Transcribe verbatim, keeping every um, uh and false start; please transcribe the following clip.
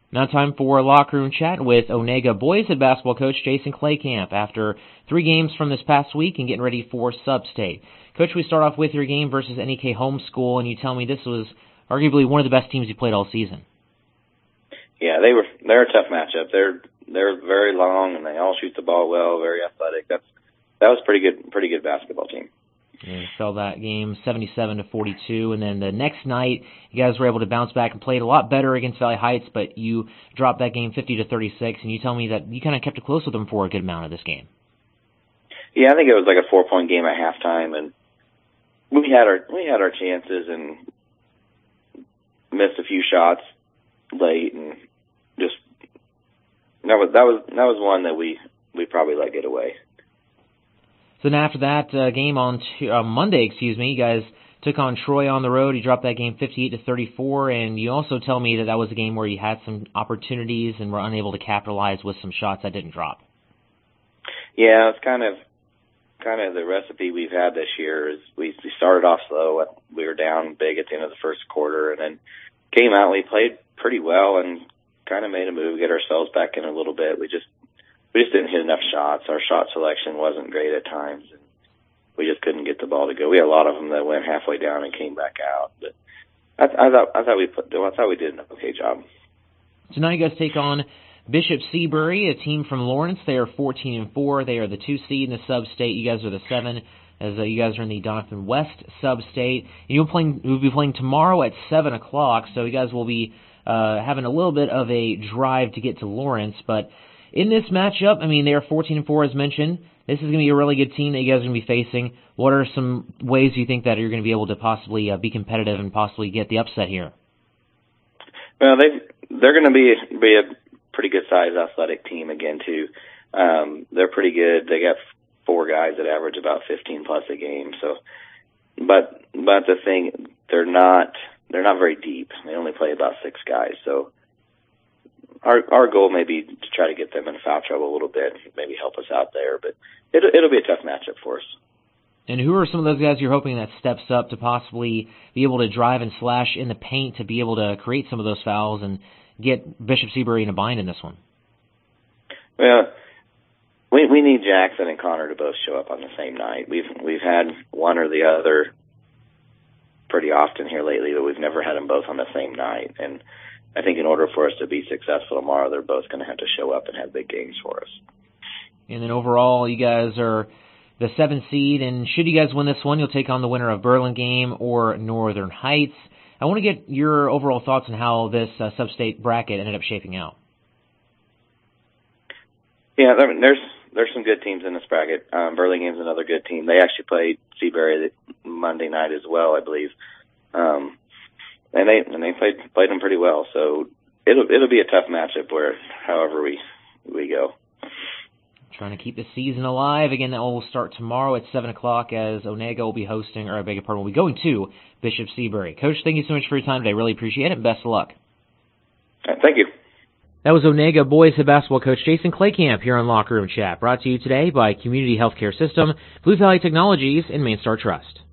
Now time for Locker Room Chat with Onega Boys Head Basketball coach Jason Claycamp after three games from this past week and getting ready for Sub-State. Coach, we start off with your game versus N E K Homeschool, and you tell me this was arguably one of the best teams you played all season. Yeah, they were. They're a tough matchup. They're they're very long and they all shoot the ball well, very athletic. That's that was pretty good, pretty good basketball team. You fell that game seventy-seven to forty-two, and then the next night you guys were able to bounce back and played a lot better against Valley Heights, but you dropped that game fifty to thirty-six, and you tell me that you kind of kept it close with them for a good amount of this game. Yeah, I think it was like a four-point game at halftime, and we had our we had our chances and missed a few shots late, and just that was that was that was one that we we probably let get away. So then after that uh, game on t- uh, Monday, excuse me, you guys took on Troy on the road. You dropped that game fifty-eight to thirty-four, and you also tell me that that was a game where you had some opportunities and were unable to capitalize with some shots that didn't drop. Yeah, it's kind of kind of the recipe we've had this year. Is we, we started off slow. We were down big at the end of the first quarter, and then came out. We played pretty well and kind of made a move, get ourselves back in a little bit. We just We just didn't hit enough shots. Our shot selection wasn't great at times, and we just couldn't get the ball to go. We had a lot of them that went halfway down and came back out, but I, I thought I thought we put I thought we did an okay job. So now you guys take on Bishop Seabury, a team from Lawrence. They are fourteen and four. They are the two seed in the Sub-State. You guys are the seven, as uh, you guys are in the Donovan West Sub-State. You'll playing you'll be playing tomorrow at seven o'clock. So you guys will be uh, having a little bit of a drive to get to Lawrence, but in this matchup, I mean, they are fourteen and four as mentioned. This is going to be a really good team that you guys are going to be facing. What are some ways you think that you're going to be able to possibly uh, be competitive and possibly get the upset here? Well, they they're going to be be a pretty good sized athletic team again too. Um, they're pretty good. They got four guys that average about fifteen plus a game. So, but but the thing, they're not they're not very deep. They only play about six guys. So. Our our goal may be to try to get them in foul trouble a little bit, maybe help us out there, but it'll, it'll be a tough matchup for us. And who are some of those guys you're hoping that steps up to possibly be able to drive and slash in the paint to be able to create some of those fouls and get Bishop Seabury in a bind in this one? Well, we we need Jackson and Connor to both show up on the same night. We've we've had one or the other pretty often here lately, but we've never had them both on the same night. And I think in order for us to be successful tomorrow, they're both going to have to show up and have big games for us. And then overall, you guys are the seventh seed, and should you guys win this one, you'll take on the winner of Burlingame or Northern Heights. I want to get your overall thoughts on how this uh, sub-state bracket ended up shaping out. Yeah, there's there's some good teams in this bracket. Um, Burlingame's another good team. They actually played Seabury Monday night as well, I believe. Um, And they and they played played them pretty well, so it'll it'll be a tough matchup where however we we go. Trying to keep the season alive again. That will start tomorrow at seven o'clock as Onega will be hosting, or I beg your pardon, will be going to Bishop Seabury. Coach, thank you so much for your time today. Really appreciate it. And best of luck. Right, thank you. That was Onega Boys Head Basketball coach Jason Claycamp here on Locker Room Chat, brought to you today by Community Healthcare System, Blue Valley Technologies, and Main Star Trust.